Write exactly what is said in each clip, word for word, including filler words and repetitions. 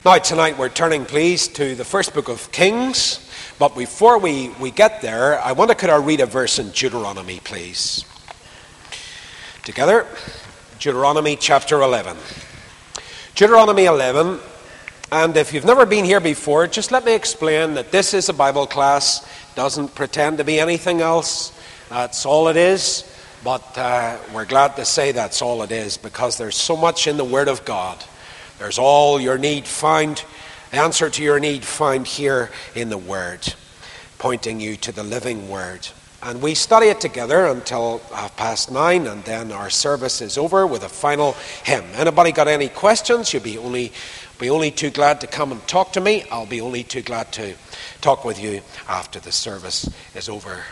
Now tonight we're turning, please, to the first book of Kings. But before we, we get there, I want to could I read a verse in Deuteronomy, please. Together, Deuteronomy chapter eleven. Deuteronomy eleven, and if you've never been here before, just let me explain that this is a Bible class. Doesn't pretend to be anything else. That's all it is. But uh, we're glad to say that's all it is, because there's so much in the Word of God. There's all your need found, the answer to your need found here in the Word, pointing you to the living Word. And we study it together until half past nine, and then our service is over with a final hymn. Anybody got any questions? You'll be only, be only too glad to come and talk to me. I'll be only too glad to talk with you after the service is over.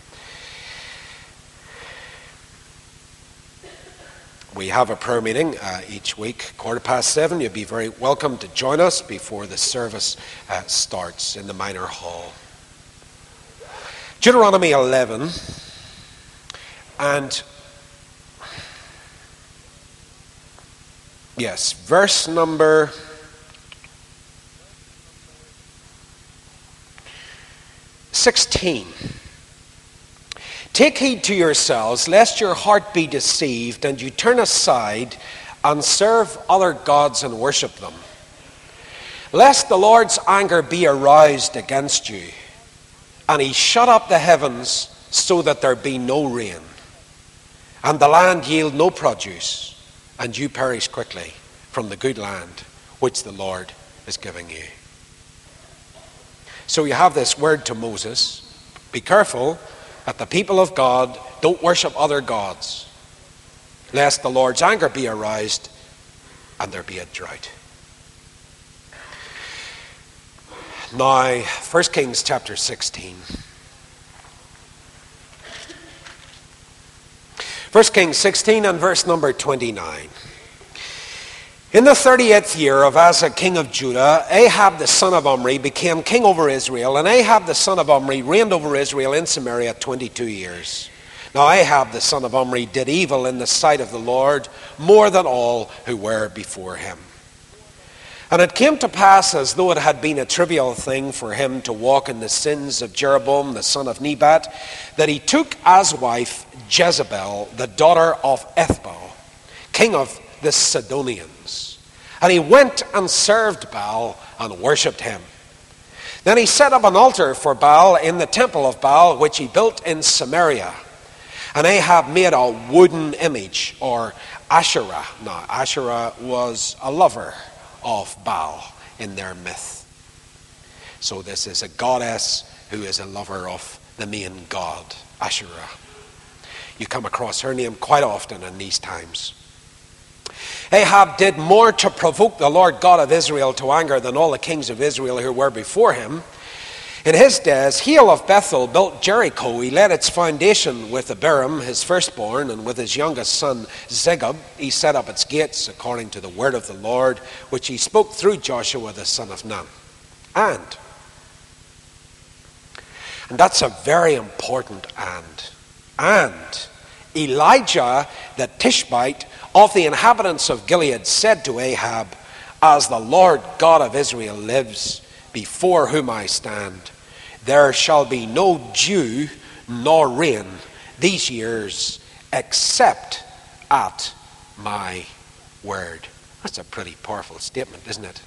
We have a prayer meeting uh, each week, quarter past seven. You'll be very welcome to join us before the service uh, starts in the minor hall. Deuteronomy eleven, and yes, verse number sixteen. Take heed to yourselves, lest your heart be deceived, and you turn aside and serve other gods and worship them. Lest the Lord's anger be aroused against you, and he shut up the heavens so that there be no rain, and the land yield no produce, and you perish quickly from the good land which the Lord is giving you. So you have this word to Moses: be careful that the people of God don't worship other gods, lest the Lord's anger be aroused and there be a drought. Now, First Kings chapter sixteen. First Kings sixteen and verse number twenty-nine. In the thirty-eighth year of Asa, king of Judah, Ahab the son of Omri became king over Israel, and Ahab the son of Omri reigned over Israel in Samaria twenty-two years. Now Ahab the son of Omri did evil in the sight of the Lord more than all who were before him. And it came to pass, as though it had been a trivial thing for him to walk in the sins of Jeroboam the son of Nebat, that he took as wife Jezebel, the daughter of Ethbaal, king of the Sidonians. And he went and served Baal and worshipped him. Then he set up an altar for Baal in the temple of Baal, which he built in Samaria. And Ahab made a wooden image, or Asherah. Now, Asherah was a lover of Baal in their myth. So this is a goddess who is a lover of the main god, Asherah. You come across her name quite often in these times. Ahab did more to provoke the Lord God of Israel to anger than all the kings of Israel who were before him. In his days, Hiel of Bethel built Jericho. He laid its foundation with Abiram, his firstborn, and with his youngest son Zegub. He set up its gates according to the word of the Lord, which he spoke through Joshua the son of Nun. And, and that's a very important and, and Elijah the Tishbite of the inhabitants of Gilead said to Ahab, as the Lord God of Israel lives, before whom I stand, there shall be no dew nor rain these years except at my word. That's a pretty powerful statement, isn't it?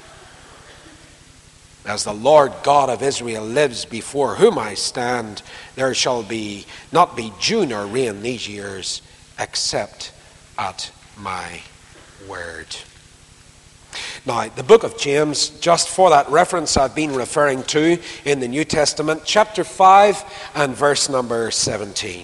As the Lord God of Israel lives, before whom I stand, there shall be not be dew nor rain these years except at my word. Now, the book of James, just for that reference I've been referring to in the New Testament, chapter five and verse number seventeen.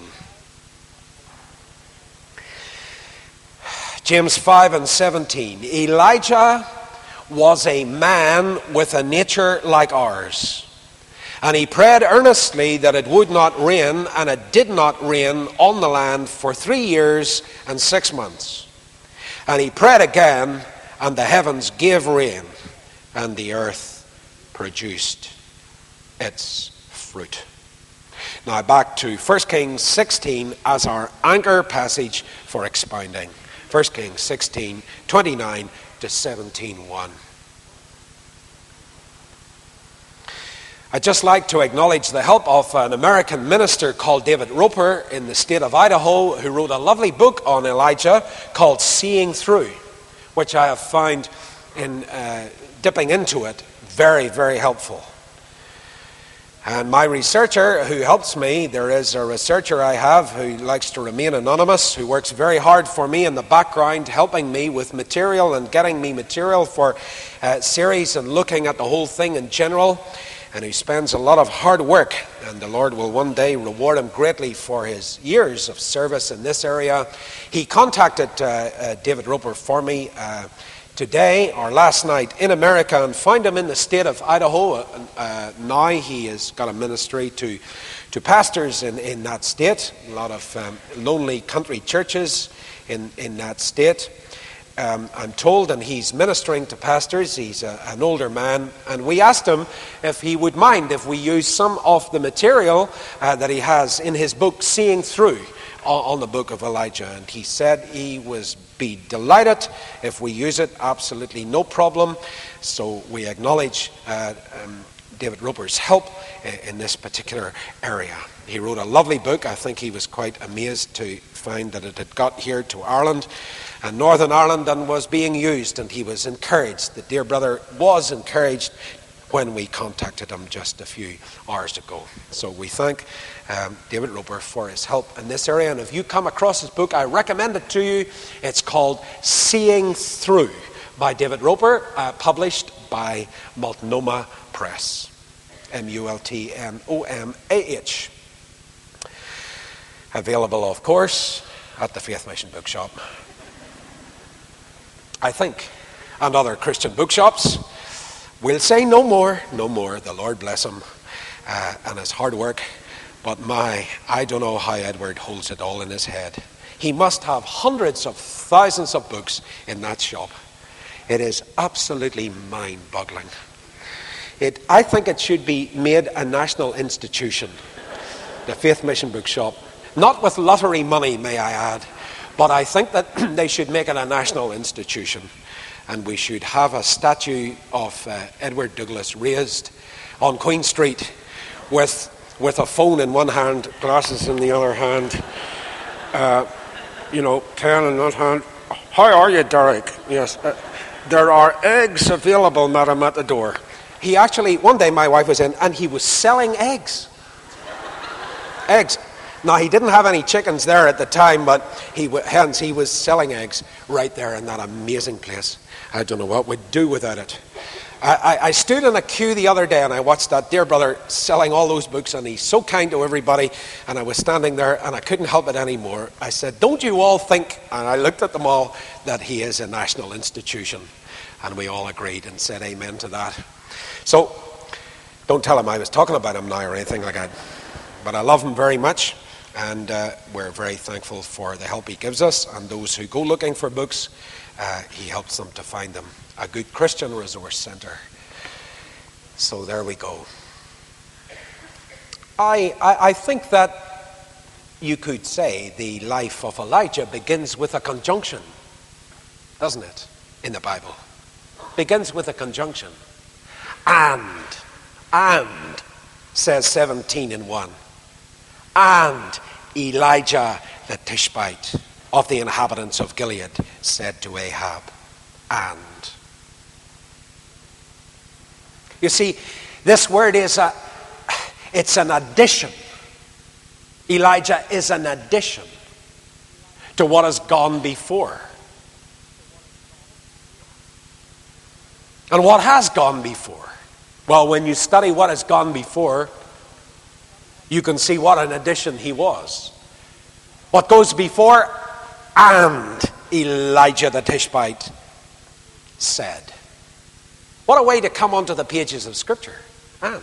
James five and seventeen. Elijah was a man with a nature like ours, and he prayed earnestly that it would not rain, and it did not rain on the land for three years and six months. And he prayed again, and the heavens gave rain, and the earth produced its fruit. Now back to First Kings sixteen as our anchor passage for expounding. First Kings sixteen, twenty-nine to seventeen one. I'd just like to acknowledge the help of an American minister called David Roper in the state of Idaho, who wrote a lovely book on Elijah called Seeing Through, which I have found in uh, dipping into it very, very helpful. And my researcher who helps me, there is a researcher I have who likes to remain anonymous, who works very hard for me in the background, helping me with material and getting me material for uh, series and looking at the whole thing in general, and who spends a lot of hard work, and the Lord will one day reward him greatly for his years of service in this area. He contacted uh, uh, David Roper for me uh, today or last night in America, and found him in the state of Idaho. Uh, uh, now he has got a ministry to, to pastors in, in that state, a lot of um, lonely country churches in, in that state. Um, I'm told, and he's ministering to pastors. He's a, an older man, and we asked him if he would mind if we use some of the material uh, that he has in his book, Seeing Through, on, on the book of Elijah. And he said he was be delighted if we use it, absolutely no problem. So we acknowledge uh, um, David Roper's help in, in this particular area. He wrote a lovely book. I think he was quite amazed to find that it had got here to Ireland and Northern Ireland and was being used, and he was encouraged. The dear brother was encouraged when we contacted him just a few hours ago. So we thank um, David Roper for his help in this area. And if you come across his book, I recommend it to you. It's called Seeing Through by David Roper, uh, published by Multnomah Press. M U L T N O M A H. Available, of course, at the Faith Mission Bookshop, I think, and other Christian bookshops. We'll say no more, no more. The Lord bless him uh, and his hard work. But my, I don't know how Edward holds it all in his head. He must have hundreds of thousands of books in that shop. It is absolutely mind-boggling. It, I think it should be made a national institution, the Faith Mission Bookshop. Not with lottery money, may I add, but I think that they should make it a national institution, and we should have a statue of uh, Edward Douglas raised on Queen Street with with a phone in one hand, glasses in the other hand, uh, you know, pen in that hand. How are you, Derek? Yes, uh, there are eggs available, madam, at the door. He actually, one day my wife was in, and he was selling eggs. Eggs. Now, he didn't have any chickens there at the time, but he hence he was selling eggs right there in that amazing place. I don't know what we'd do without it. I, I, I stood in a queue the other day, and I watched that dear brother selling all those books, and he's so kind to everybody, and I was standing there, and I couldn't help it anymore. I said, don't you all think, and I looked at them all, that he is a national institution? And we all agreed and said amen to that. So, don't tell him I was talking about him now or anything like that. But I love him very much, and uh, we're very thankful for the help he gives us, and those who go looking for books, uh, he helps them to find them. A good Christian resource centre. So there we go. I, I, I think that you could say the life of Elijah begins with a conjunction, doesn't it, in the Bible? Begins with a conjunction. And, and, says seventeen in one. And Elijah the Tishbite of the inhabitants of Gilead said to Ahab, and. You see, this word is a, it's an addition. Elijah is an addition to what has gone before. And what has gone before? Well, when you study what has gone before, you can see what an addition he was. What goes before, and Elijah the Tishbite said. What a way to come onto the pages of Scripture. And.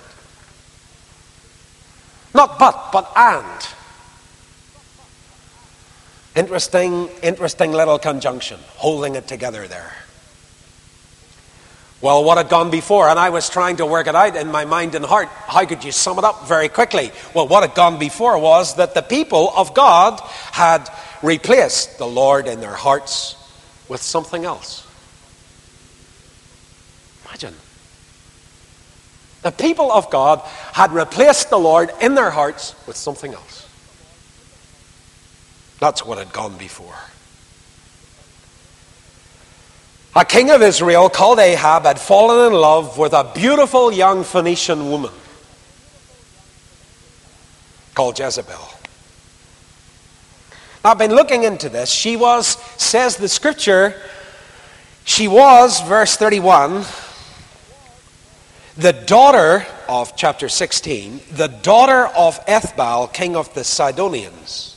Not but, but and. Interesting, interesting little conjunction, holding it together there. Well, what had gone before? And I was trying to work it out in my mind and heart. How could you sum it up very quickly? Well, what had gone before was that the people of God had replaced the Lord in their hearts with something else. Imagine. The people of God had replaced the Lord in their hearts with something else. That's what had gone before. A king of Israel called Ahab had fallen in love with a beautiful young Phoenician woman called Jezebel. Now, I've been looking into this. She was, says the scripture, she was, verse thirty-one, the daughter of, chapter sixteen, the daughter of Ethbaal, king of the Sidonians.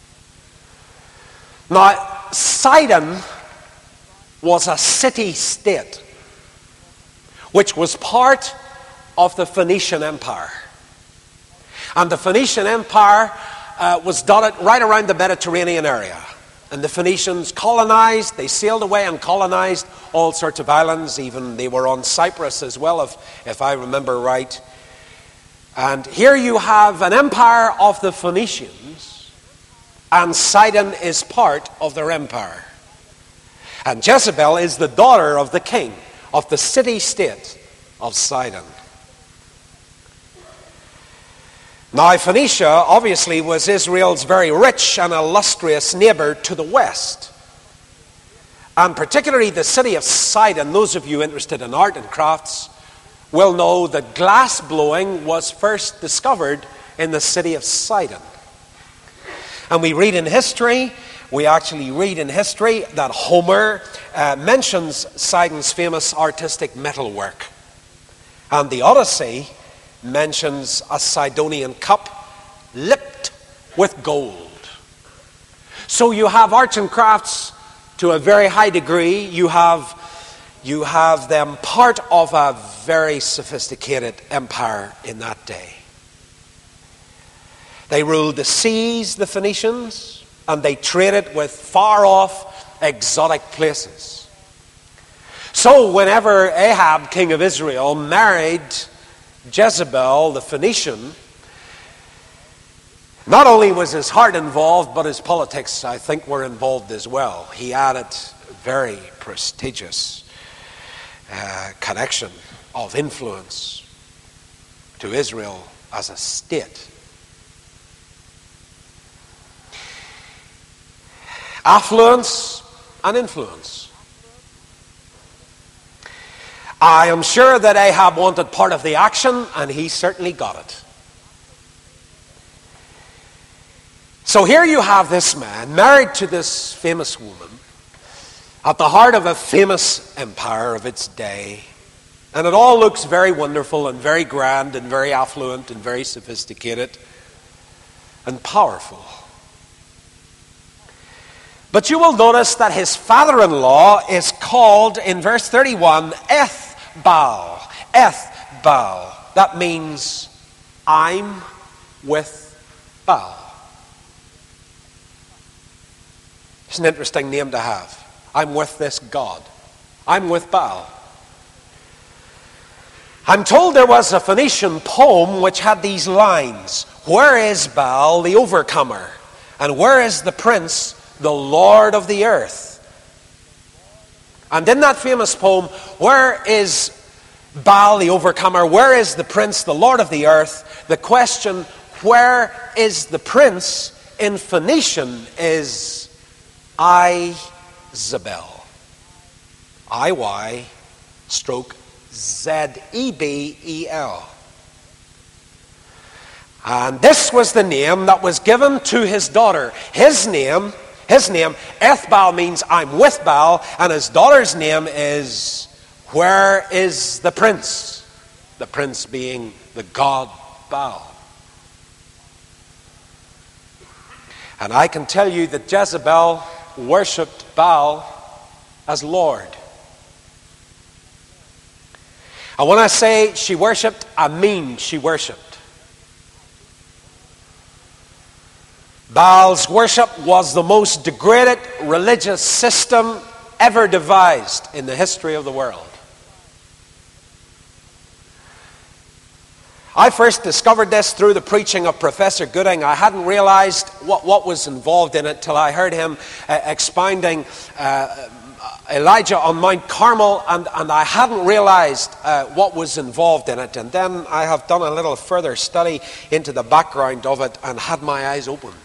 Now, Sidon was a city-state which was part of the Phoenician Empire. And the Phoenician Empire uh, was dotted right around the Mediterranean area. And the Phoenicians colonized, they sailed away and colonized all sorts of islands. Even they were on Cyprus as well, if, if I remember right. And here you have an empire of the Phoenicians, and Sidon is part of their empire. And Jezebel is the daughter of the king of the city-state of Sidon. Now, Phoenicia obviously was Israel's very rich and illustrious neighbor to the west. And particularly the city of Sidon, those of you interested in art and crafts will know that glass blowing was first discovered in the city of Sidon. And we read in history, we actually read in history that Homer uh, mentions Sidon's famous artistic metalwork. And the Odyssey mentions a Sidonian cup lipped with gold. So you have arts and crafts to a very high degree. You have, you have them part of a very sophisticated empire in that day. They ruled the seas, the Phoenicians, and they traded with far-off exotic places. So whenever Ahab, king of Israel, married Jezebel, the Phoenician, not only was his heart involved, but his politics, I think, were involved as well. He added a very prestigious uh, connection of influence to Israel as a state. Affluence and influence. I am sure that Ahab wanted part of the action, and he certainly got it. So here you have this man married to this famous woman at the heart of a famous empire of its day. And it all looks very wonderful and very grand and very affluent and very sophisticated and powerful. But you will notice that his father-in-law is called, in verse thirty-one, Ethbaal. Ethbaal. That means, I'm with Baal. It's an interesting name to have. I'm with this God. I'm with Baal. I'm told there was a Phoenician poem which had these lines. Where is Baal, the overcomer? And where is the prince, the Lord of the earth? And in that famous poem, where is Baal, the overcomer? Where is the prince, the Lord of the earth? The question, where is the prince, in Phoenician is I-Zebel. I-Y stroke Z E B E L. And this was the name that was given to his daughter. His name, his name, Ethbaal, means I'm with Baal, and his daughter's name is, where is the prince? The prince being the god Baal. And I can tell you that Jezebel worshipped Baal as Lord. And when I say she worshipped, I mean she worshipped. Baal's worship was the most degraded religious system ever devised in the history of the world. I first discovered this through the preaching of Professor Gooding. I hadn't realized what, what was involved in it till I heard him uh, expounding uh, Elijah on Mount Carmel, and, and I hadn't realized uh, what was involved in it. And then I have done a little further study into the background of it and had my eyes opened.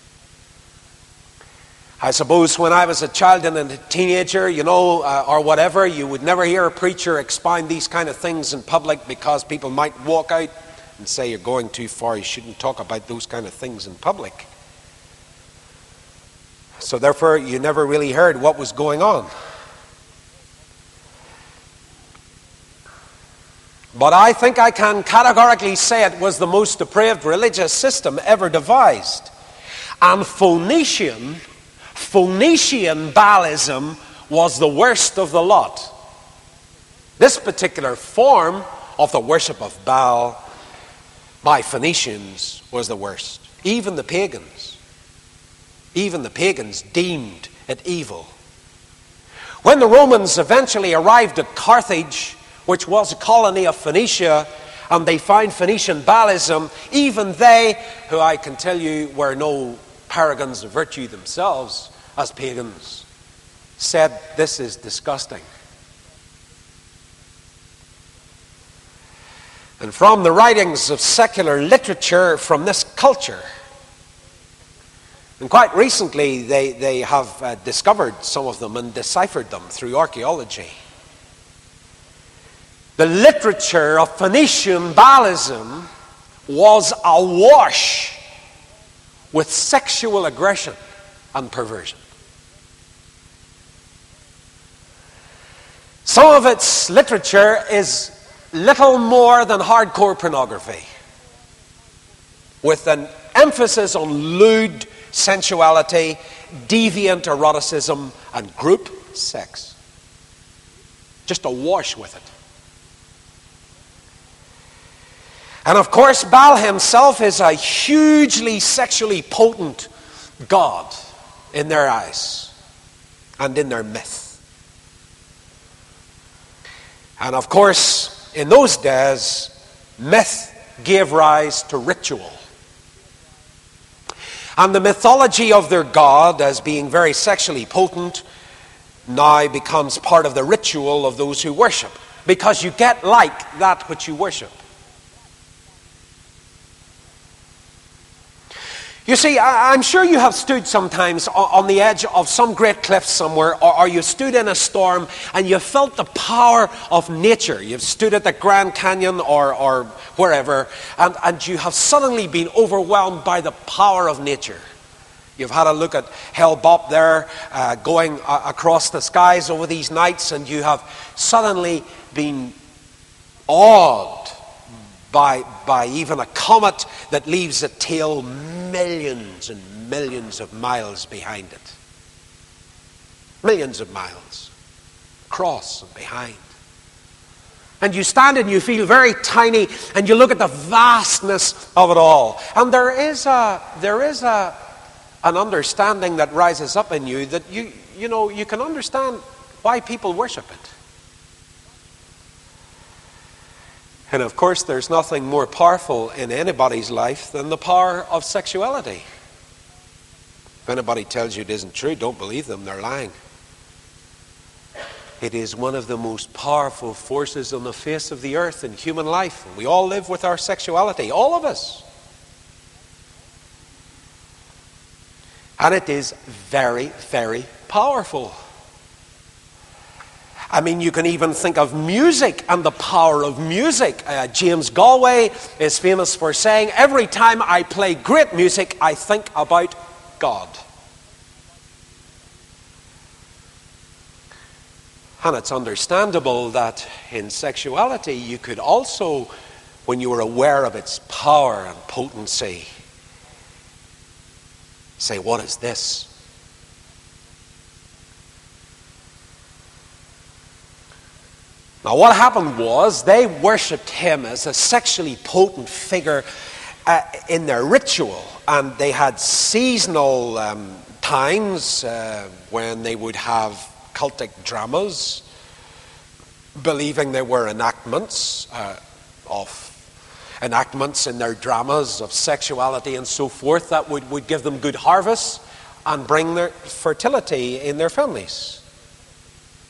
I suppose when I was a child and a teenager, you know, uh, or whatever, you would never hear a preacher expound these kind of things in public because people might walk out and say, you're going too far, you shouldn't talk about those kind of things in public. So therefore, you never really heard what was going on. But I think I can categorically say it was the most depraved religious system ever devised. And Phoenician, Phoenician Baalism was the worst of the lot. This particular form of the worship of Baal by Phoenicians was the worst. Even the pagans, even the pagans deemed it evil. When the Romans eventually arrived at Carthage, which was a colony of Phoenicia, and they found Phoenician Baalism, even they, who I can tell you were no paragons of virtue themselves as pagans, said this is disgusting. And from the writings of secular literature from this culture, and quite recently they, they have uh, discovered some of them and deciphered them through archaeology. The literature of Phoenician Baalism was awash with sexual aggression and perversion. Some of its literature is little more than hardcore pornography, with an emphasis on lewd sensuality, deviant eroticism, and group sex. Just awash with it. And of course, Baal himself is a hugely sexually potent god in their eyes and in their myth. And of course, in those days, myth gave rise to ritual. And the mythology of their god as being very sexually potent now becomes part of the ritual of those who worship, because you get like that which you worship. You see, I'm sure you have stood sometimes on the edge of some great cliff somewhere, or you stood in a storm and you felt the power of nature. You've stood at the Grand Canyon or, or wherever, and, and you have suddenly been overwhelmed by the power of nature. You've had a look at Hale-Bopp there, uh, going uh, across the skies over these nights, and you have suddenly been awed By, by even a comet that leaves a tail millions and millions of miles behind it. Millions of miles. Across and behind. And you stand and you feel very tiny, and you look at the vastness of it all. And there is a there is a an understanding that rises up in you that you you know you can understand why people worship it. And of course, there's nothing more powerful in anybody's life than the power of sexuality. If anybody tells you it isn't true, don't believe them, they're lying. It is one of the most powerful forces on the face of the earth in human life. We all live with our sexuality, all of us. And it is very, very powerful. I mean, you can even think of music and the power of music. Uh, James Galway is famous for saying, every time I play great music, I think about God. And it's understandable that in sexuality, you could also, when you were aware of its power and potency, say, what is this? Now, what happened was they worshipped him as a sexually potent figure uh, in their ritual. And they had seasonal um, times uh, when they would have cultic dramas, believing they were enactments uh, of enactments in their dramas of sexuality and so forth that would, would give them good harvests and bring their fertility in their families.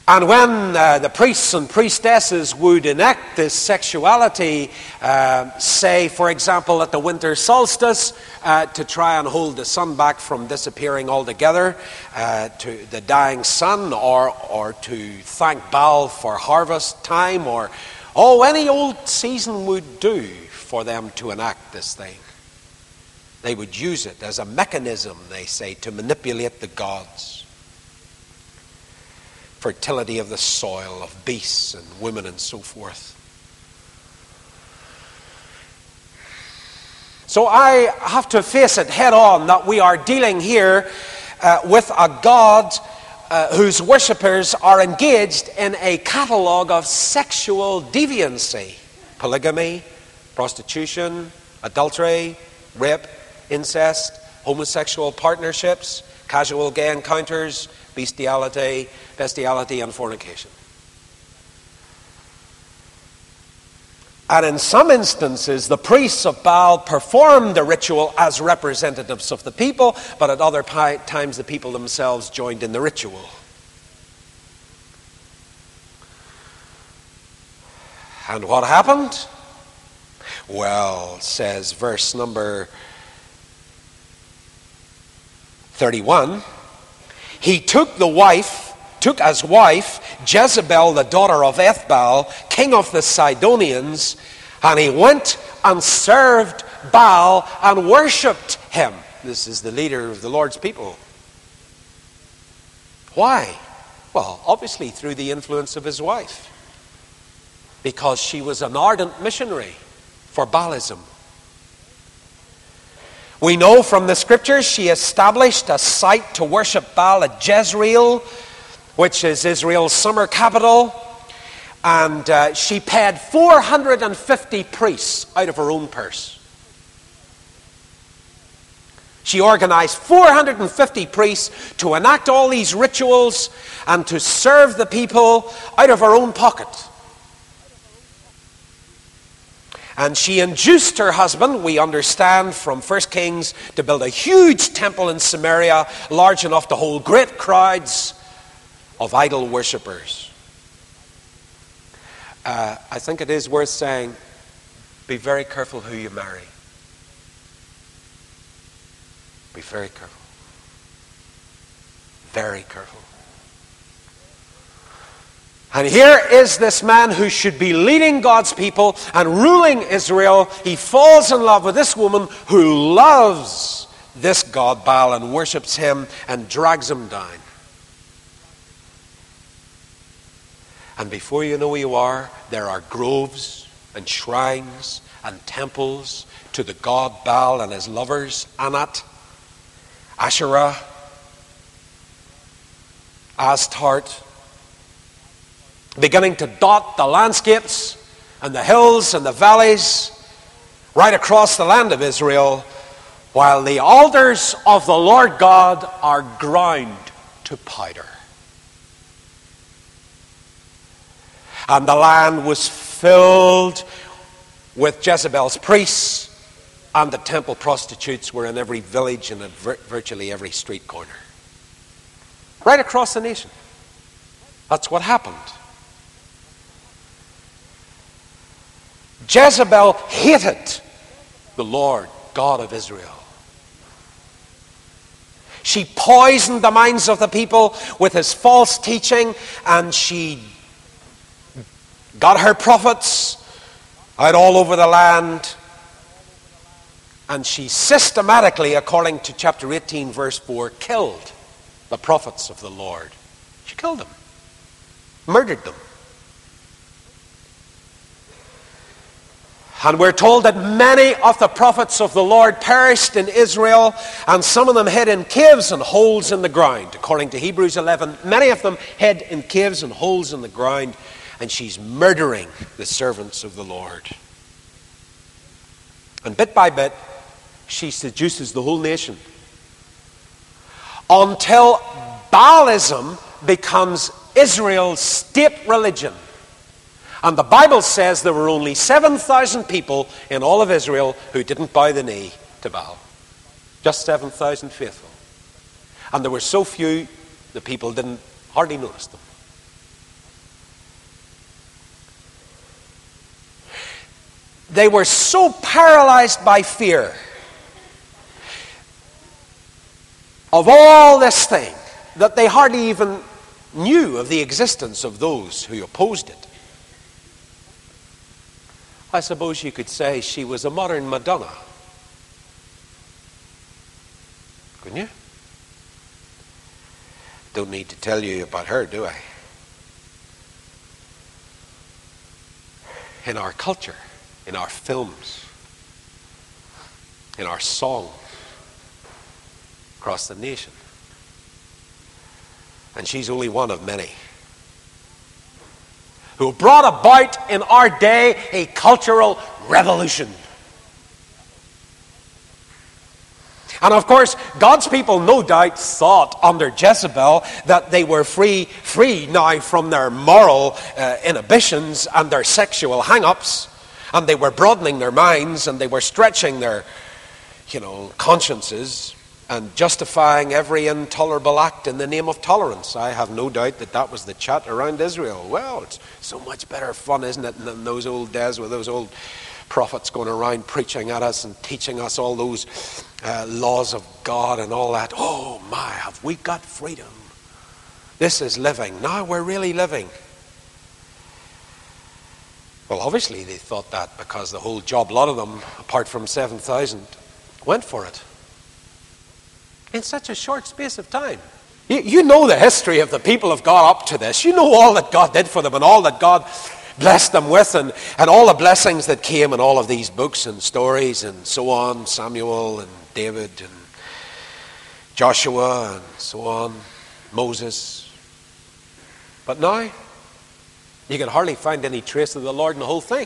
And when uh, the priests and priestesses would enact this sexuality, uh, say, for example, at the winter solstice, uh, to try and hold the sun back from disappearing altogether, uh, to the dying sun, or, or to thank Baal for harvest time, or, oh, any old season would do for them to enact this thing. They would use it as a mechanism, they say, to manipulate the gods. Fertility of the soil, of beasts and women and so forth. So I have to face it head on that we are dealing here uh, with a God uh, whose worshippers are engaged in a catalogue of sexual deviancy. Polygamy, prostitution, adultery, rape, incest, homosexual partnerships, casual gay encounters, bestiality, bestiality and fornication. And in some instances, the priests of Baal performed the ritual as representatives of the people, but at other pi- times the people themselves joined in the ritual. And what happened? Well, says verse number thirty-one, he took the wife, took as wife Jezebel, the daughter of Ethbaal, king of the Sidonians, and he went and served Baal and worshipped him. This is the leader of the Lord's people. Why? Well, obviously through the influence of his wife, because she was an ardent missionary for Baalism. We know from the scriptures she established a site to worship Baal at Jezreel, which is Israel's summer capital, and uh, she paid four hundred fifty priests out of her own purse. She organized four hundred fifty priests to enact all these rituals and to serve the people out of her own pocket. And she induced her husband, we understand from First Kings, to build a huge temple in Samaria, large enough to hold great crowds of idol worshippers. Uh, I think it is worth saying, be very careful who you marry. Be very careful. Very careful. And here is this man who should be leading God's people and ruling Israel. He falls in love with this woman who loves this god Baal and worships him and drags him down. And before you know who you are, there are groves and shrines and temples to the god Baal and his lovers, Anat, Asherah, Astarte, beginning to dot the landscapes and the hills and the valleys right across the land of Israel, while the altars of the Lord God are ground to powder. And the land was filled with Jezebel's priests, and the temple prostitutes were in every village and in virtually every street corner. Right across the nation. That's what happened. Jezebel hated the Lord God of Israel. She poisoned the minds of the people with his false teaching, and she got her prophets out all over the land, and she systematically, according to chapter eighteen, verse four, killed the prophets of the Lord. She killed them, murdered them. And we're told that many of the prophets of the Lord perished in Israel, and some of them hid in caves and holes in the ground. According to Hebrews eleven, many of them hid in caves and holes in the ground, and she's murdering the servants of the Lord. And bit by bit, she seduces the whole nation until Baalism becomes Israel's state religion. And the Bible says there were only seven thousand people in all of Israel who didn't bow the knee to Baal. Just seven thousand faithful. And there were so few, the people didn't hardly notice them. they were so paralyzed by fear of all this thing that they hardly even knew of the existence of those who opposed it. I suppose you could say she was a modern Madonna. Couldn't you? Don't need to tell you about her, do I? In our culture, in our films, in our songs, across the nation. And she's only one of many who brought about in our day a cultural revolution. And of course, God's people no doubt thought under Jezebel that they were free, free now from their moral uh, inhibitions and their sexual hang-ups, and they were broadening their minds and they were stretching their, you know, consciences and justifying every intolerable act in the name of tolerance. I have no doubt that that was the chat around Israel. Well, it's so much better fun, isn't it, than those old days with those old prophets going around preaching at us and teaching us all those uh, laws of God and all that. Oh my, have we got freedom? This is living. Now we're really living. Well, obviously they thought that because the whole job lot of them, apart from seven thousand, went for it. In such a short space of time. You, you know the history of the people of God up to this. You know all that God did for them and all that God blessed them with, and, and all the blessings that came in all of these books and stories and so on. Samuel and David and Joshua and so on. Moses. But now, you can hardly find any trace of the Lord in the whole thing.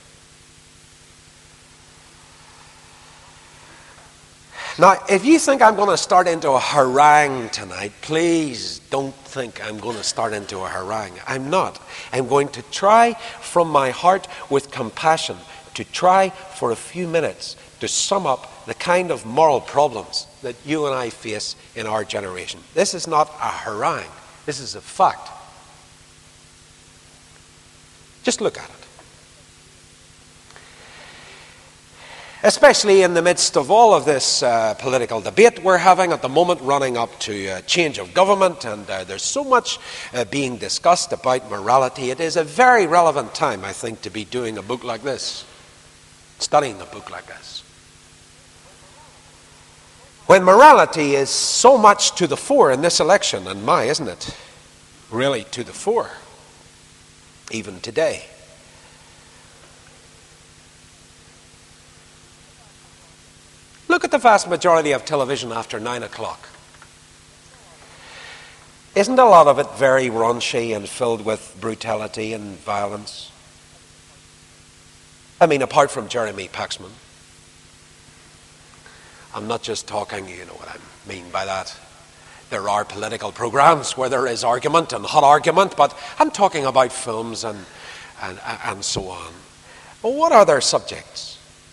Now, if you think I'm going to start into a harangue tonight, please don't think I'm going to start into a harangue. I'm not. I'm going to try from my heart with compassion to try for a few minutes to sum up the kind of moral problems that you and I face in our generation. This is not a harangue. This is a fact. Just look at it. Especially in the midst of all of this uh, political debate we're having at the moment, running up to uh, change of government, and uh, there's so much uh, being discussed about morality. It is a very relevant time, I think, to be doing a book like this, studying a book like this. When morality is so much to the fore in this election, and my, isn't it? Really to the fore, even today. Look at the vast majority of television after nine o'clock. Isn't a lot of it very raunchy and filled with brutality and violence? I mean, apart from Jeremy Paxman. I'm not just talking, you know what I mean by that. There are political programs where there is argument and hot argument, but I'm talking about films and, and, and so on. Well, what are their subjects?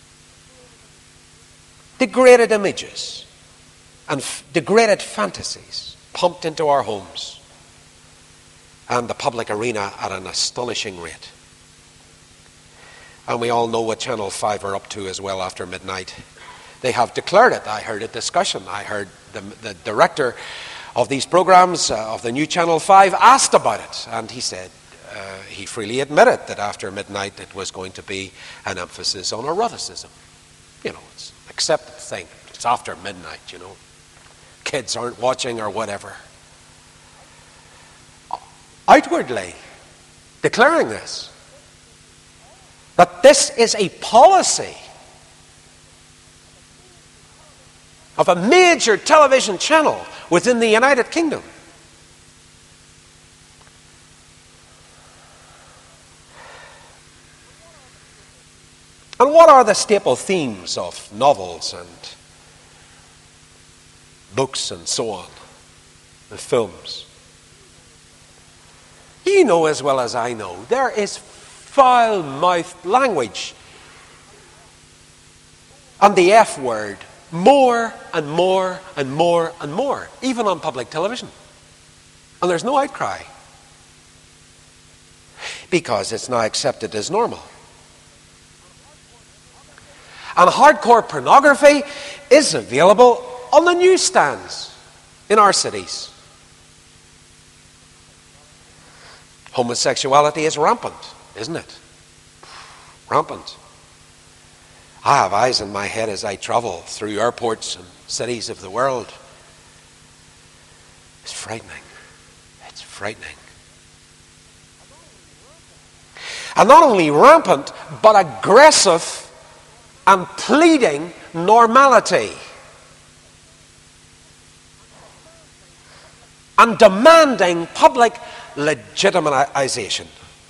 Degraded images and f- degraded fantasies pumped into our homes and the public arena at an astonishing rate. And we all know what Channel five are up to as well after midnight. They have declared it. I heard a discussion. I heard the, the director of these programs, uh, of the new Channel five, asked about it. And he said, uh, he freely admitted that after midnight it was going to be an emphasis on eroticism. You know, it's an accepted thing. It's after midnight, you know. Kids aren't watching or whatever. Outwardly declaring this. That this is a policy of a major television channel within the United Kingdom. And what are the staple themes of novels and books and so on, and films? You know as well as I know, there is foul-mouthed language and the F word more and more and more and more, even on public television. And there's no outcry because it's now accepted as normal. And hardcore pornography is available on the newsstands in our cities. Homosexuality is rampant, isn't it? Rampant. I have eyes in my head as I travel through airports and cities of the world. It's frightening. It's frightening. And not only rampant, but aggressive and pleading normality. And demanding public legitimization.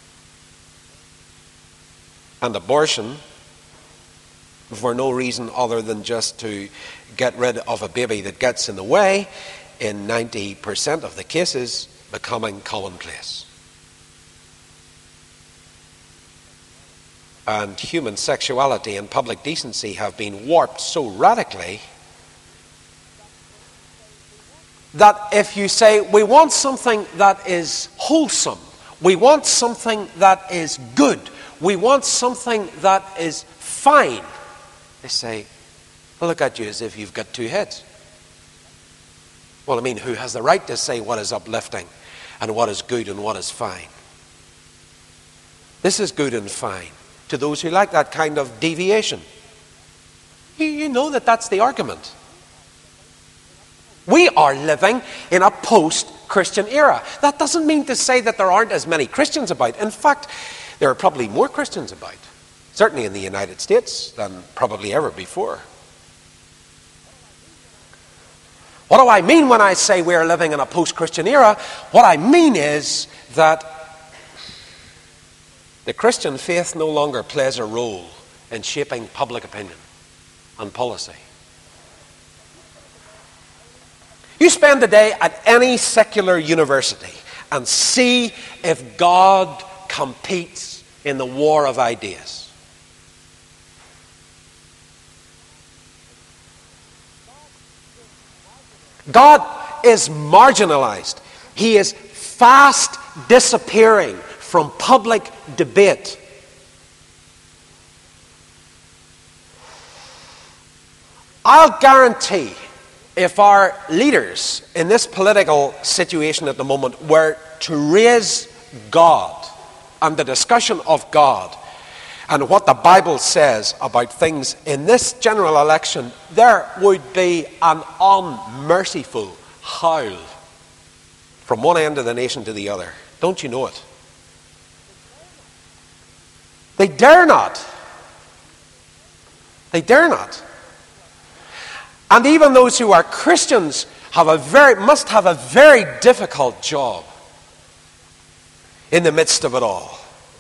And abortion, for no reason other than just to get rid of a baby that gets in the way, in ninety percent of the cases, becoming commonplace. And human sexuality and public decency have been warped so radically that if you say, we want something that is wholesome, we want something that is good, we want something that is fine, they say, well, look at you as if you've got two heads. Well, I mean, who has the right to say what is uplifting and what is good and what is fine? This is good and fine to those who like that kind of deviation. You, you know that that's the argument. We are living in a post-Christian era. That doesn't mean to say that there aren't as many Christians about. In fact, there are probably more Christians about, certainly in the United States, than probably ever before. What do I mean when I say we're living in a post-Christian era? What I mean is that the Christian faith no longer plays a role in shaping public opinion and policy. You spend a day at any secular university and see if God competes in the war of ideas. God is marginalized. He is fast disappearing from public debate. I'll guarantee if our leaders in this political situation at the moment were to raise God and the discussion of God and what the Bible says about things in this general election, there would be an unmerciful howl from one end of the nation to the other. Don't you know it? They dare not. They dare not. And even those who are Christians have a very, must have a very difficult job in the midst of it all.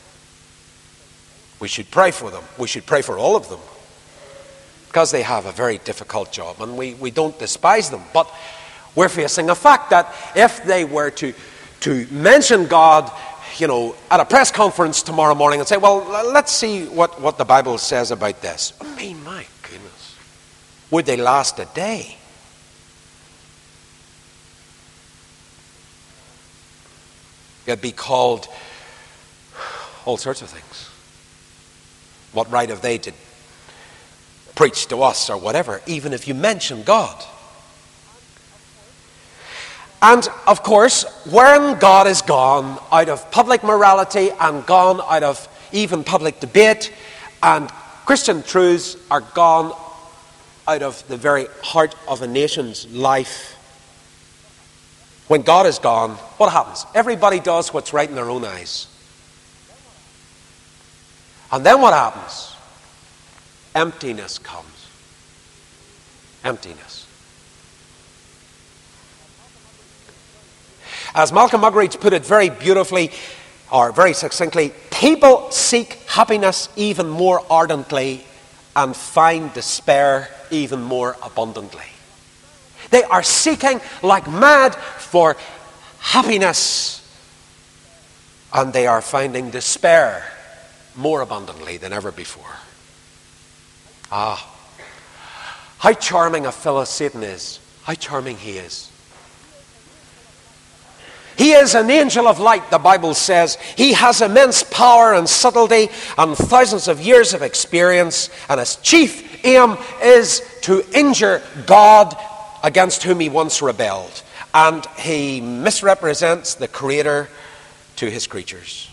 We should pray for them. We should pray for all of them, because they have a very difficult job, and we, we don't despise them. But we're facing a fact that if they were to, to mention God, you know, at a press conference tomorrow morning and say, well, let's see what, what the Bible says about this. I mean, my goodness. Would they last a day? They'd be called all sorts of things. What right have they to preach to us or whatever, even if you mention God? And, of course, when God is gone out of public morality and gone out of even public debate, and Christian truths are gone out of the very heart of a nation's life, when God is gone, what happens? Everybody does what's right in their own eyes. And then what happens? Emptiness comes. Emptiness. As Malcolm Muggeridge put it very beautifully, or very succinctly, people seek happiness even more ardently and find despair even more abundantly. They are seeking like mad for happiness, and they are finding despair more abundantly than ever before. Ah, how charming a fellow Satan is. How charming he is. He is an angel of light, the Bible says. He has immense power and subtlety and thousands of years of experience. And his chief aim is to injure God, against whom he once rebelled. And he misrepresents the Creator to his creatures.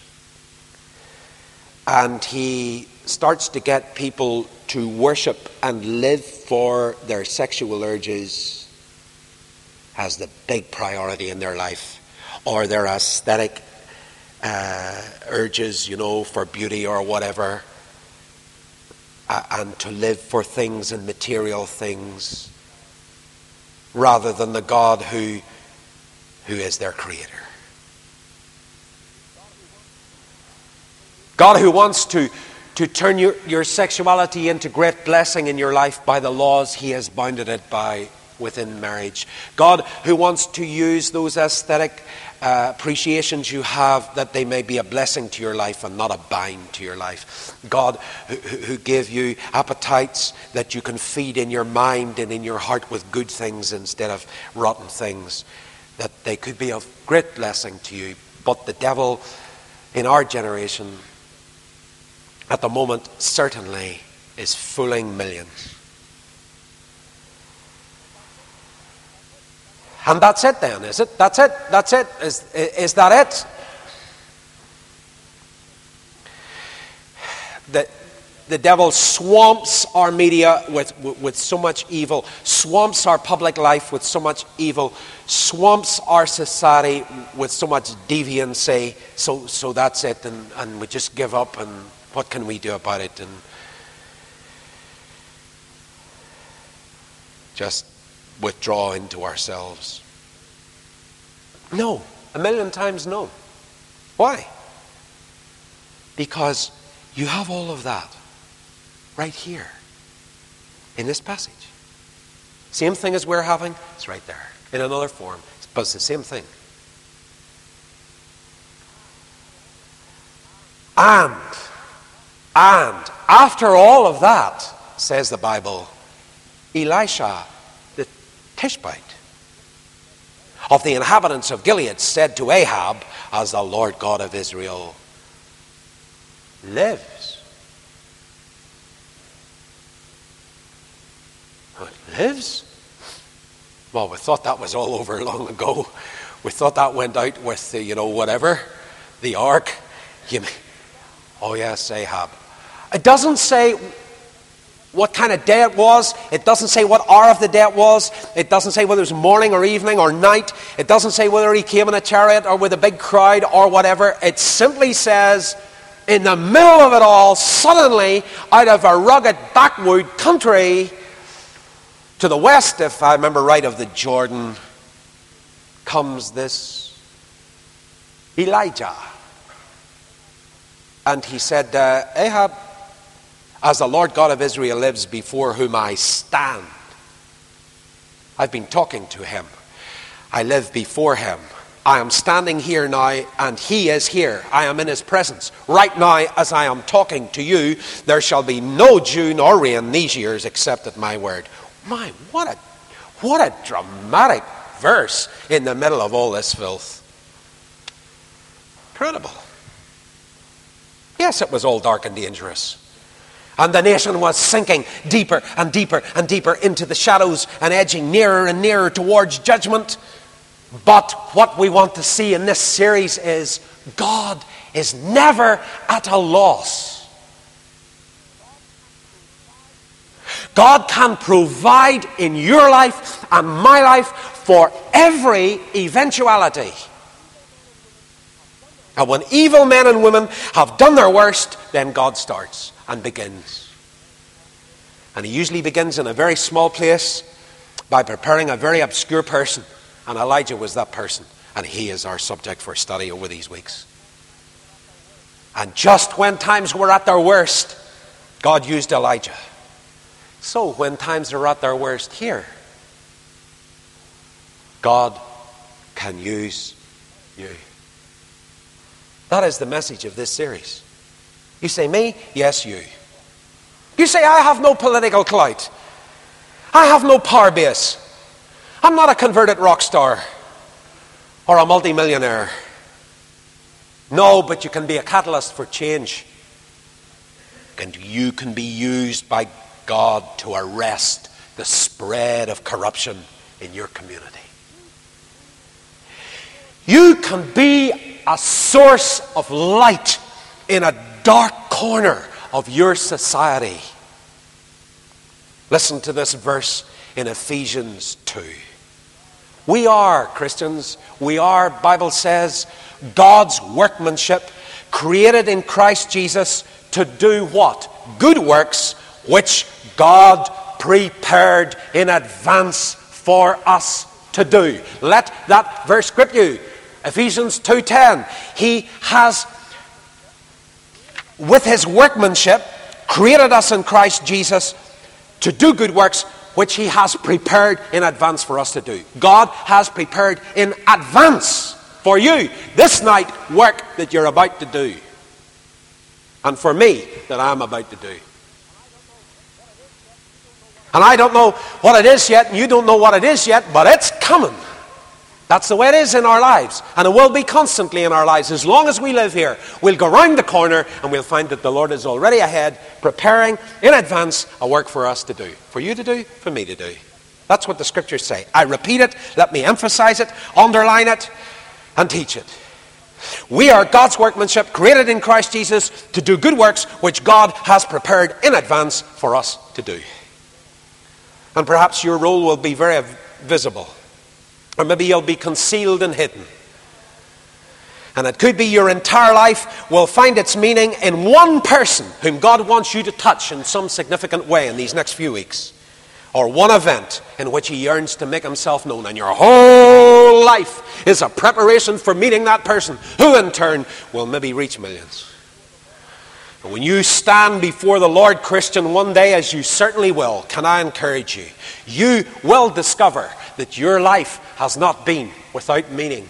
And he starts to get people to worship and live for their sexual urges as the big priority in their life, or their aesthetic uh, urges, you know, for beauty or whatever, uh, and to live for things and material things rather than the God who who is their Creator. God who wants to, to turn your, your sexuality into great blessing in your life by the laws he has bounded it by within marriage. God who wants to use those aesthetic uh, appreciations you have, that they may be a blessing to your life and not a bind to your life. God who, who gave you appetites that you can feed in your mind and in your heart with good things instead of rotten things, that they could be of great blessing to you. But the devil in our generation at the moment certainly is fooling millions. And that's it then, is it? That's it? That's it? Is, is that it? The, the devil swamps our media with, with, with so much evil, swamps our public life with so much evil, swamps our society with so much deviancy. So, so that's it, and, and we just give up, and what can we do about it? And just withdraw into ourselves. No, a million times no. Why? Because you have all of that right here in this passage. Same thing as we're having, it's right there in another form, but it's the same thing. And And after all of that, says the Bible, Elisha the Tishbite of the inhabitants of Gilead said to Ahab, as the Lord God of Israel lives. It lives? Well, we thought that was all over long ago. We thought that went out with the, you know, whatever, the ark. You mean, oh yes, Ahab. It doesn't say what kind of day it was. It doesn't say what hour of the day it was. It doesn't say whether it was morning or evening or night. It doesn't say whether he came in a chariot or with a big crowd or whatever. It simply says, in the middle of it all, suddenly, out of a rugged backwood country to the west, if I remember right, of the Jordan, comes this Elijah. And he said, uh, Ahab, as the Lord God of Israel lives, before whom I stand. I've been talking to him. I live before him. I am standing here now, and he is here. I am in his presence. Right now, as I am talking to you, there shall be no dew nor rain these years except at my word. My, what a, what a dramatic verse in the middle of all this filth. Incredible. Yes, it was all dark and dangerous. And the nation was sinking deeper and deeper and deeper into the shadows and edging nearer and nearer towards judgment. But what we want to see in this series is God is never at a loss. God can provide in your life and my life for every eventuality. And when evil men and women have done their worst, then God starts and begins. And he usually begins in a very small place by preparing a very obscure person. And Elijah was that person. And he is our subject for study over these weeks. And just when times were at their worst, God used Elijah. So when times are at their worst here, God can use you. That is the message of this series. You say, me? Yes, you. You say, I have no political clout. I have no power base. I'm not a converted rock star. or a multimillionaire. No, but you can be a catalyst for change. And you can be used by God to arrest the spread of corruption in your community. You can be a source of light in a dark corner of your society. Listen to this verse in Ephesians two. We are, Christians, we are, Bible says, God's workmanship, created in Christ Jesus to do what? Good works, which God prepared in advance for us to do. Let that verse grip you. Ephesians two ten. He has, with his workmanship, created us in Christ Jesus to do good works, which he has prepared in advance for us to do. God has prepared in advance for you this night work that you're about to do. And for me, that I'm about to do. And I don't know what it is yet, and you don't know what it is yet, but it's coming. That's the way it is in our lives. And it will be constantly in our lives. As long as we live here, we'll go round the corner and we'll find that the Lord is already ahead, preparing in advance a work for us to do. For you to do, for me to do. That's what the scriptures say. I repeat it, let me emphasize it, underline it, and teach it. We are God's workmanship, created in Christ Jesus to do good works, which God has prepared in advance for us to do. And perhaps your role will be very visible. Or maybe you'll be concealed and hidden. And it could be your entire life will find its meaning in one person whom God wants you to touch in some significant way in these next few weeks. Or one event in which he yearns to make himself known. And your whole life is a preparation for meeting that person, who in turn will maybe reach millions. And when you stand before the Lord, Christian, one day, as you certainly will, can I encourage you, you will discover that your life has not been without meaning.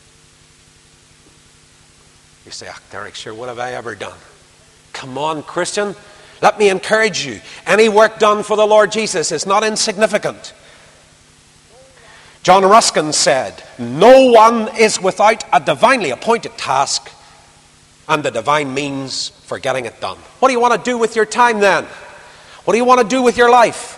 You say, oh, Derek, sure, what have I ever done? Come on, Christian. Let me encourage you. Any work done for the Lord Jesus is not insignificant. John Ruskin said, no one is without a divinely appointed task and the divine means for getting it done. What do you want to do with your time then? What do you want to do with your life?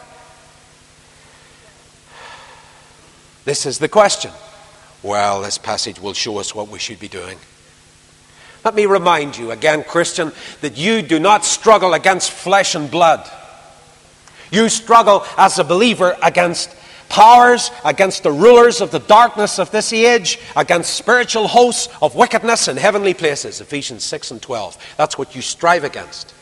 This is the question. Well, this passage will show us what we should be doing. Let me remind you again, Christian, that you do not struggle against flesh and blood. You struggle as a believer against powers, against the rulers of the darkness of this age, against spiritual hosts of wickedness in heavenly places. Ephesians six and twelve. That's what you strive against.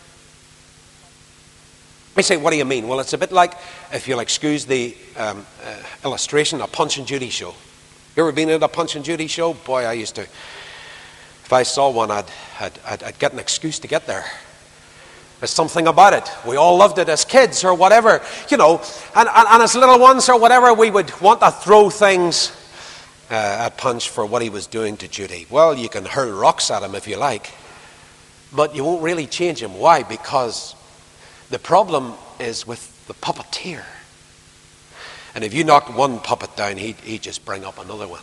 I say, what do you mean? Well, it's a bit like, if you'll excuse the um, uh, illustration, a Punch and Judy show. You ever been at a Punch and Judy show? Boy, I used to. If I saw one, I'd, I'd, I'd, I'd get an excuse to get there. There's something about it. We all loved it as kids or whatever, you know. And, and, and as little ones or whatever, we would want to throw things uh, at Punch for what he was doing to Judy. Well, you can hurl rocks at him if you like, but you won't really change him. Why? Because the problem is with the puppeteer. And if you knocked one puppet down, he'd, he'd just bring up another one.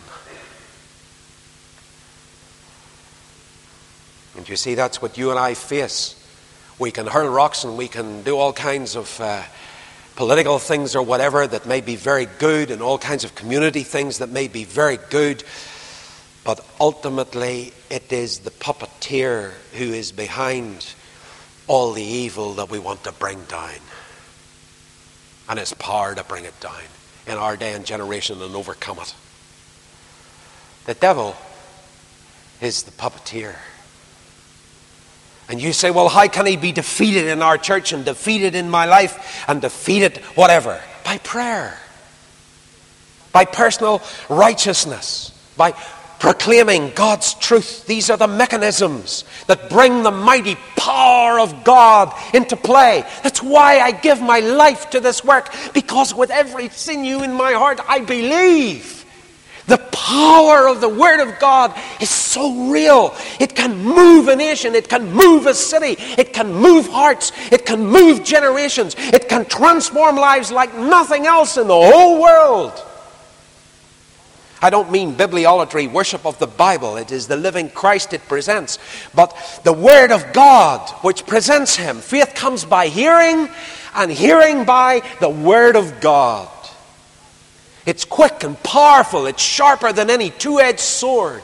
And you see, that's what you and I face. We can hurl rocks and we can do all kinds of uh, political things or whatever that may be very good, and all kinds of community things that may be very good. But ultimately, it is the puppeteer who is behind all the evil that we want to bring down. And his power to bring it down in our day and generation and overcome it. The devil is the puppeteer. And you say, well, how can he be defeated in our church and defeated in my life and defeated whatever? By prayer. By personal righteousness. By proclaiming God's truth. These are the mechanisms that bring the mighty power of God into play. That's why I give my life to this work. Because with every sinew in my heart, I believe. The power of the Word of God is so real. It can move a nation. It can move a city. It can move hearts. It can move generations. It can transform lives like nothing else in the whole world. I don't mean bibliolatry, worship of the Bible. It is the living Christ it presents. But the Word of God, which presents Him. Faith comes by hearing, and hearing by the Word of God. It's quick and powerful. It's sharper than any two-edged sword.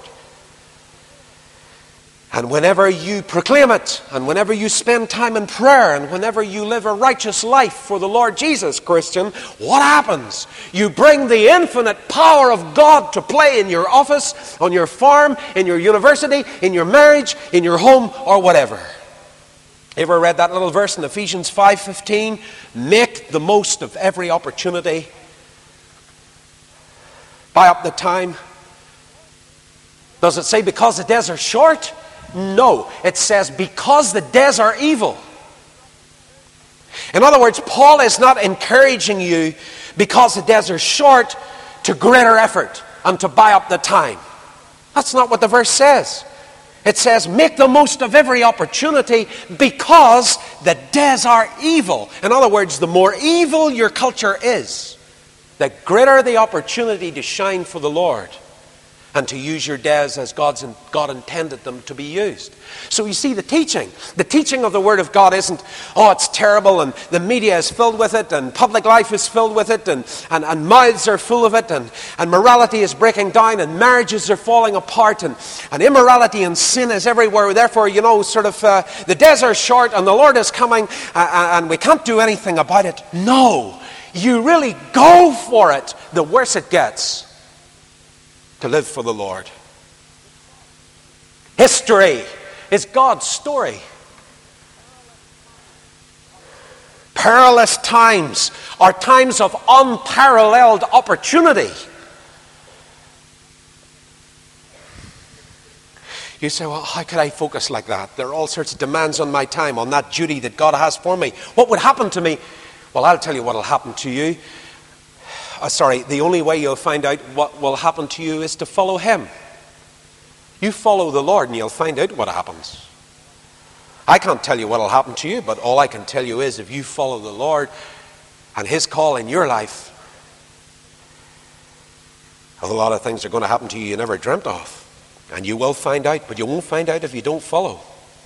And whenever you proclaim it, and whenever you spend time in prayer, and whenever you live a righteous life for the Lord Jesus, Christian, what happens? You bring the infinite power of God to play in your office, on your farm, in your university, in your marriage, in your home, or whatever. Ever read that little verse in Ephesians five fifteen? Make the most of every opportunity. Buy up the time. Does it say because the days are short? No, it says because the days are evil. In other words, Paul is not encouraging you because the days are short to greater effort and to buy up the time. That's not what the verse says. It says make the most of every opportunity because the days are evil. In other words, the more evil your culture is, the greater the opportunity to shine for the Lord. And to use your days as God's, God intended them to be used. So you see, the teaching, the teaching of the Word of God isn't, oh, it's terrible, and the media is filled with it, and public life is filled with it, and, and, and mouths are full of it, and, and morality is breaking down, and marriages are falling apart, and, and immorality and sin is everywhere. Therefore, you know, sort of, uh, the days are short, and the Lord is coming, uh, and we can't do anything about it. No, you really go for it, the worse it gets. To live for the Lord. History is God's story. Perilous times are times of unparalleled opportunity. You say, well, how could I focus like that? There are all sorts of demands on my time, on that duty that God has for me. What would happen to me? Well, I'll tell you what will happen to you. Uh, sorry, the only way you'll find out what will happen to you is to follow Him. You follow the Lord and you'll find out what happens. I can't tell you what will happen to you, but all I can tell you is if you follow the Lord and His call in your life, a lot of things are going to happen to you you never dreamt of. And you will find out, but you won't find out if you don't follow.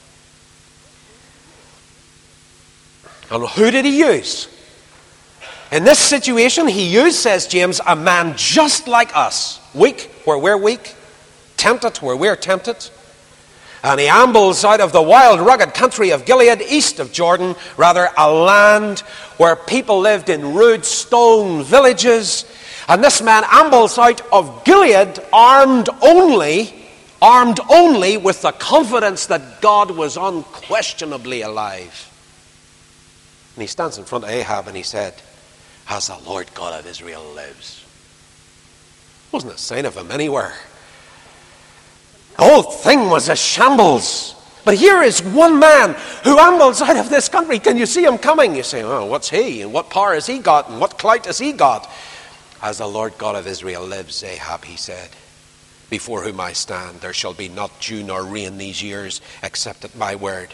And who did He use? In this situation, He used, says James, a man just like us. Weak where we're weak. Tempted where we're tempted. And he ambles out of the wild, rugged country of Gilead, east of Jordan, rather a land where people lived in rude stone villages. And this man ambles out of Gilead armed only, armed only with the confidence that God was unquestionably alive. And he stands in front of Ahab and he said, as the Lord God of Israel lives. Wasn't a sign of him anywhere. The whole thing was a shambles. But here is one man who ambles out of this country. Can you see him coming? You say, oh, what's he? And what power has he got? And what clout has he got? As the Lord God of Israel lives, Ahab, he said, before whom I stand, there shall be not dew nor rain these years, except at my word.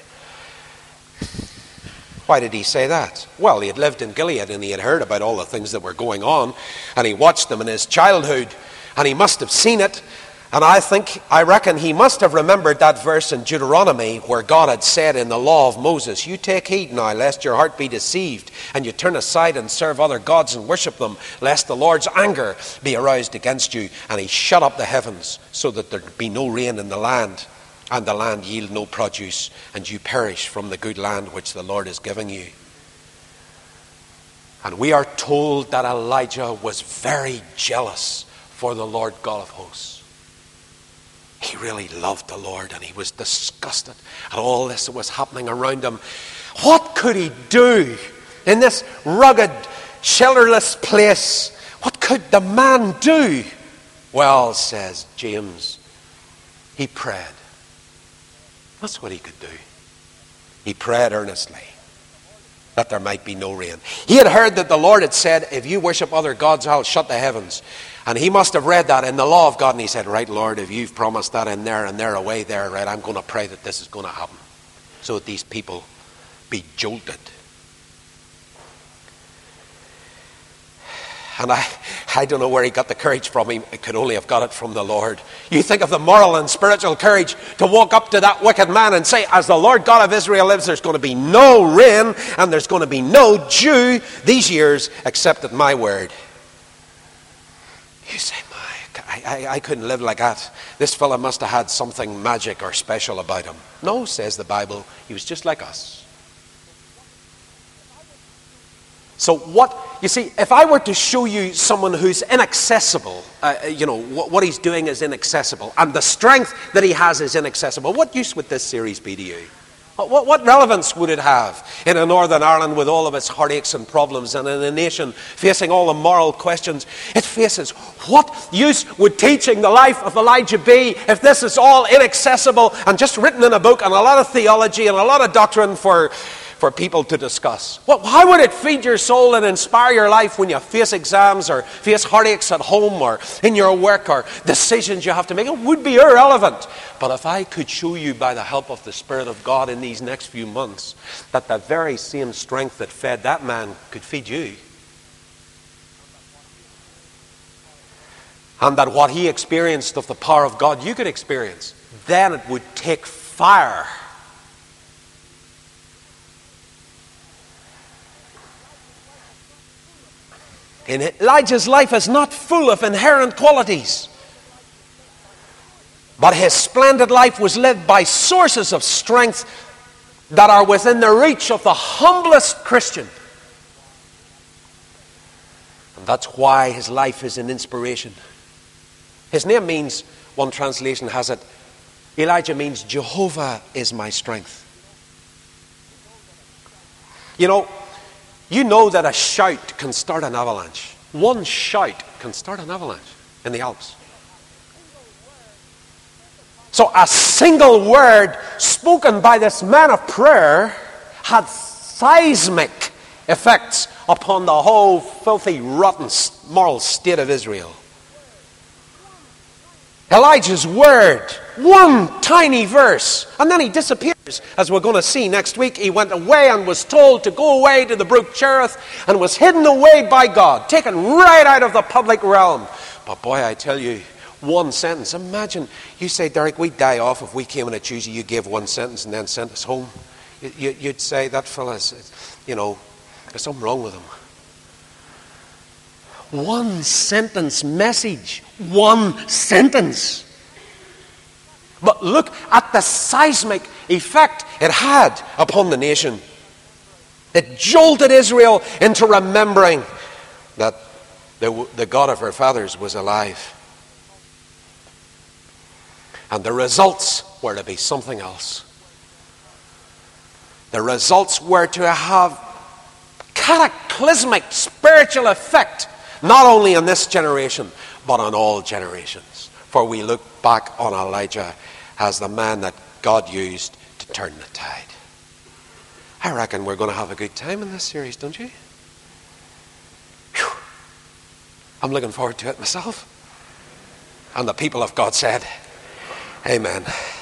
Why did he say that? Well, he had lived in Gilead and he had heard about all the things that were going on, and he watched them in his childhood, and he must have seen it. And I think, I reckon he must have remembered that verse in Deuteronomy where God had said in the law of Moses, you take heed now lest your heart be deceived and you turn aside and serve other gods and worship them, lest the Lord's anger be aroused against you. And he shut up the heavens so that there be no rain in the land, and the land yield no produce, and you perish from the good land which the Lord is giving you. And we are told that Elijah was very jealous for the Lord God of hosts. He really loved the Lord, and he was disgusted at all this that was happening around him. What could he do in this rugged, shelterless place? What could the man do? Well, says James, he prayed. That's what he could do. He prayed earnestly that there might be no rain. He had heard that the Lord had said, if you worship other gods, I'll shut the heavens. And he must have read that in the law of God, and he said, right, Lord, if you've promised that in there and there away there, right, I'm going to pray that this is going to happen so that these people be jolted. And I, I don't know where he got the courage from. He could only have got it from the Lord. You think of the moral and spiritual courage to walk up to that wicked man and say, as the Lord God of Israel lives, there's going to be no rain and there's going to be no dew these years except at my word. You say, my, I, I, I couldn't live like that. This fella must have had something magic or special about him. No, says the Bible, he was just like us. So what, you see, if I were to show you someone who's inaccessible, uh, you know, what, what he's doing is inaccessible, and the strength that he has is inaccessible, what use would this series be to you? What, what relevance would it have in a Northern Ireland with all of its heartaches and problems, and in a nation facing all the moral questions it faces? What use would teaching the life of Elijah be if this is all inaccessible and just written in a book and a lot of theology and a lot of doctrine for... for people to discuss? Well, how would it feed your soul and inspire your life when you face exams or face heartaches at home or in your work or decisions you have to make? It would be irrelevant. But if I could show you by the help of the Spirit of God in these next few months that the very same strength that fed that man could feed you, and that what he experienced of the power of God you could experience, then it would take fire. And Elijah's life is not full of inherent qualities. But his splendid life was lived by sources of strength that are within the reach of the humblest Christian. And that's why his life is an inspiration. His name means, one translation has it, Elijah means Jehovah is my strength. You know, You know that a shout can start an avalanche. One shout can start an avalanche in the Alps. So a single word spoken by this man of prayer had seismic effects upon the whole filthy, rotten, moral state of Israel. Elijah's word, one tiny verse, and then he disappears. As we're going to see next week, he went away and was told to go away to the brook Cherith and was hidden away by God, taken right out of the public realm. But boy, I tell you, one sentence. Imagine, you say, Derek, we'd die off if we came on a Tuesday, you gave one sentence and then sent us home. You'd say, that fella's, you know, there's something wrong with him. One sentence message. One sentence. But look at the seismic effect it had upon the nation. It jolted Israel into remembering that the, the God of her fathers was alive. And the results were to be something else. The results were to have cataclysmic spiritual effect, not only on this generation, but on all generations. For we look back on Elijah as the man that God used to turn the tide. I reckon we're going to have a good time in this series, don't you? Whew. I'm looking forward to it myself. And the people of God said, Amen.